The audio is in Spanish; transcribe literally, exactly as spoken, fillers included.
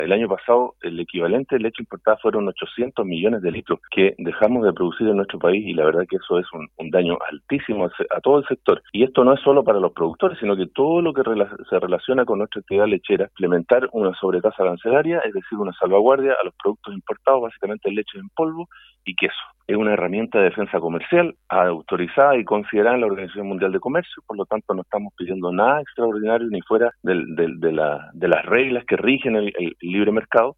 El año pasado el equivalente de leche importada fueron ochocientos millones de litros que dejamos de producir en nuestro país, y la verdad que eso es un, un daño altísimo a, a todo el sector. Y esto no es solo para los productores, sino que todo lo que rela- se relaciona con nuestra actividad lechera, implementar una sobretasa arancelaria, es decir, una salvaguardia a los productos importados, básicamente leche en polvo y queso. Es una herramienta de defensa comercial autorizada y considerada en la Organización Mundial de Comercio, por lo tanto no estamos pidiendo nada extraordinario ni fuera del, del, de, la, de las reglas que rigen el, el libre mercado,